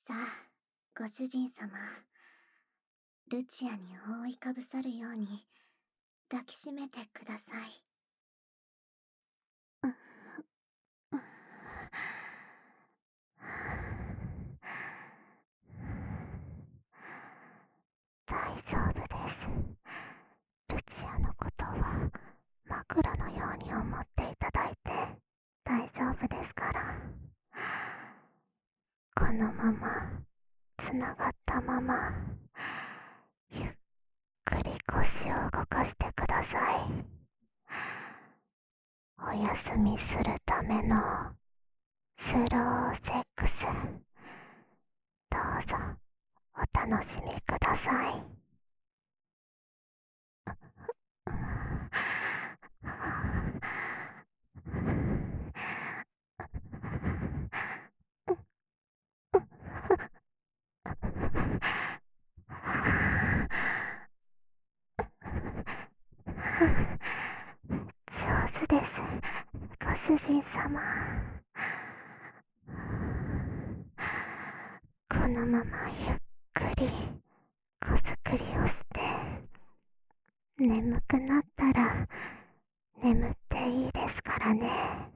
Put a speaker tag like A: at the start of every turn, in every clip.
A: さあ、ご主人様。ルチアに覆いかぶさるように抱きしめてください。
B: 大丈夫です。ルチアのことは枕のように思っていただいて大丈夫ですから。このままつながったままゆっくり腰を動かしてください。お休みするためのスローセックス、どうぞお楽しみください。上手です、ご主人様。このままゆっくり子作りをして眠くなったら眠っていいですからね。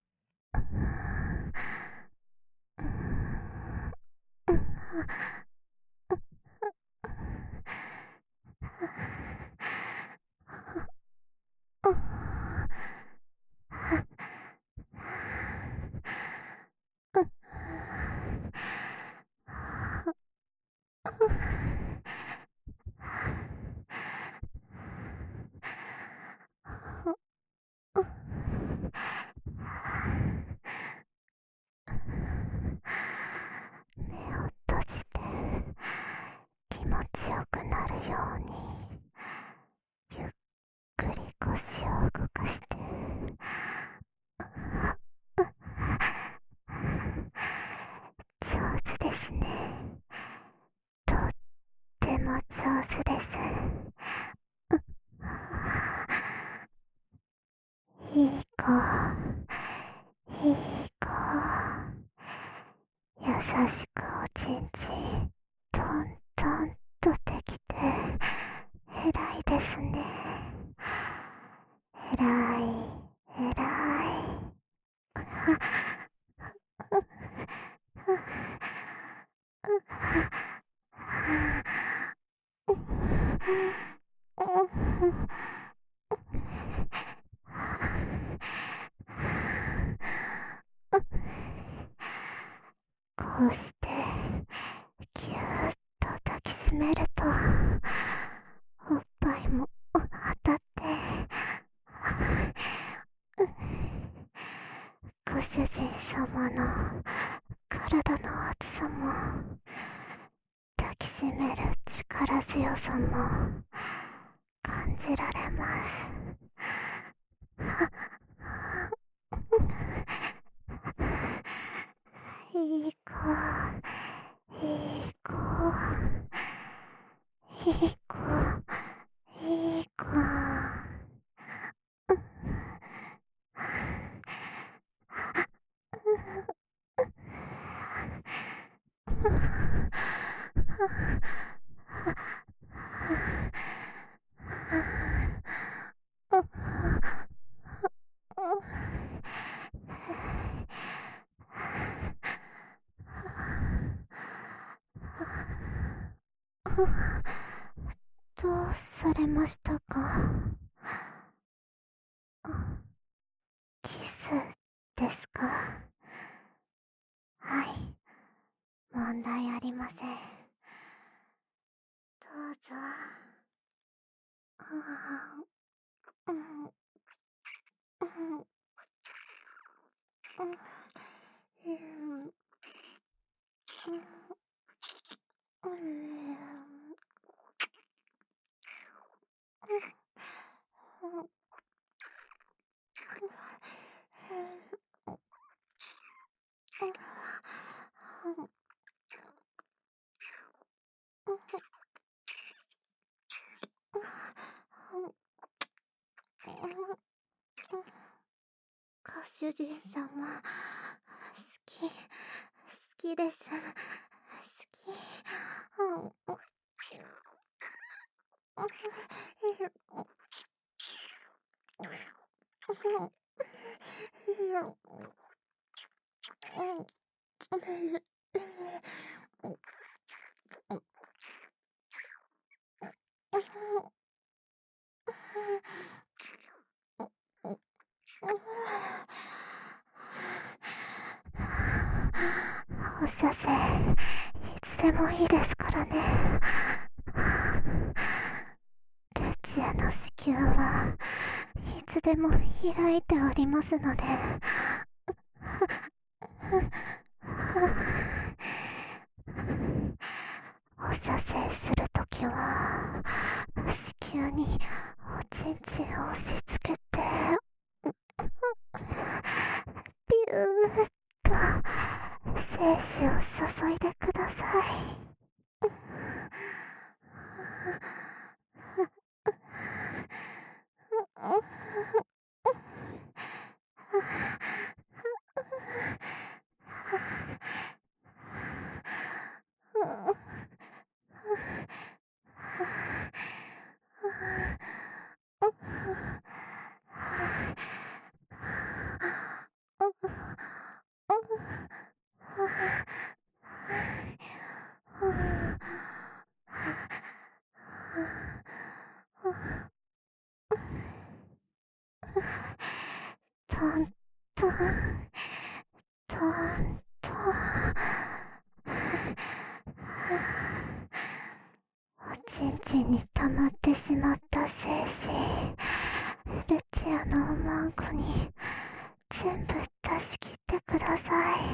B: 目を閉じて気持ちよくなるようにゆっくり腰を動かして。上手ですね。とっても上手です。いい子、いい子。優しくおちんちんトントンとできて偉いですね。偉い偉い。こうしてぎゅーっと抱きしめるとおっぱいも当たってご主人様の体の厚さも抱きしめる力強さも感じられます。いい子、いい子、いい子、いい子。どうされましたか？キスですか？はい、問題ありません。どうぞ。うんうんうんうんご主人様、好きです。 放射線いつでもいいですからね。ルチアの子宮はいつでも開いておりますので。放射線するときは子宮におちんちんを押し付けてビューッと精子を注いでください。トントントントン。おちんちんに溜まってしまった精子、ルチアのおまんこに全部出し切ってください。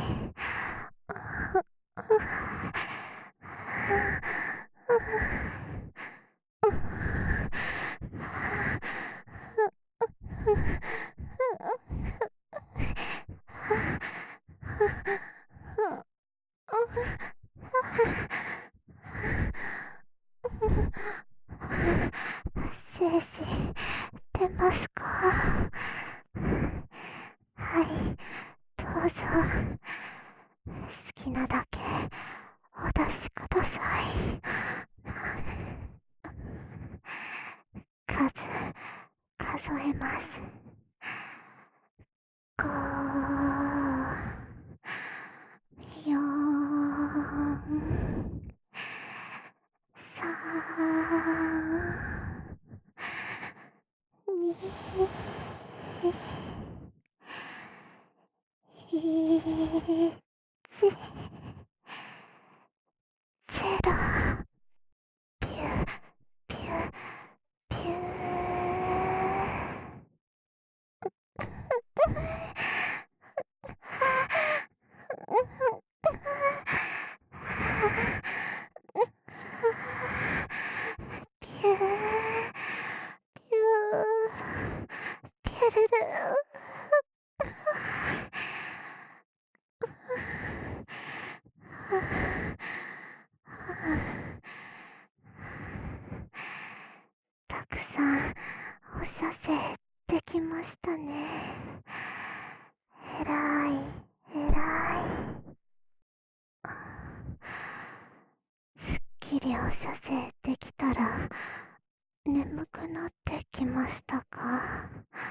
B: 精子出ますか？はい、どうぞ好きなだけお出しください。数えます。5、4、3、2、1、0。ピューピューピュー。ピューピューピュルル。たくさん放射線できましたね。えらいえらい。すっきり放射線できたら眠くなってきましたか？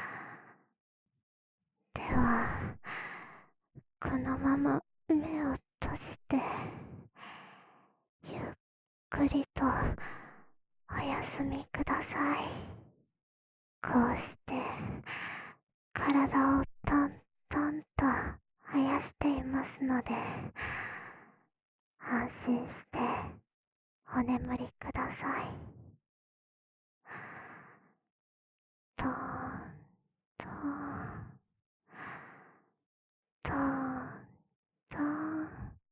B: ではこのまま目を閉じてゆっくりとお休みください。こうして体をトントンとあやしていますので、安心してお眠りください。トントントントン。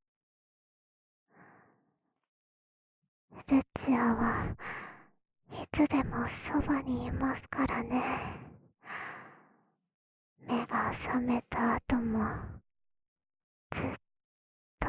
B: ルチアはいつでもそばにいますからね。目が覚めた後もずっと。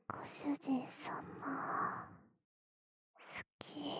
B: ご主人様、好き。